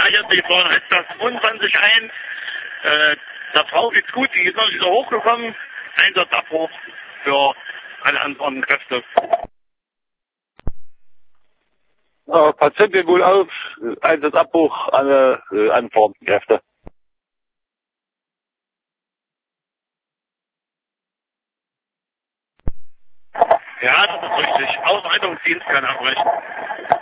hier, die fahren jetzt das 25 ein. Der Frau geht's gut, die ist noch wieder hochgekommen. Einsatzabbruch für alle anderen Kräfte. Patientin wohl auf, Einsatzabbruch, alle anfahrenden Kräfte. Ja, das ist richtig. Ausrettungsdienst kann abbrechen.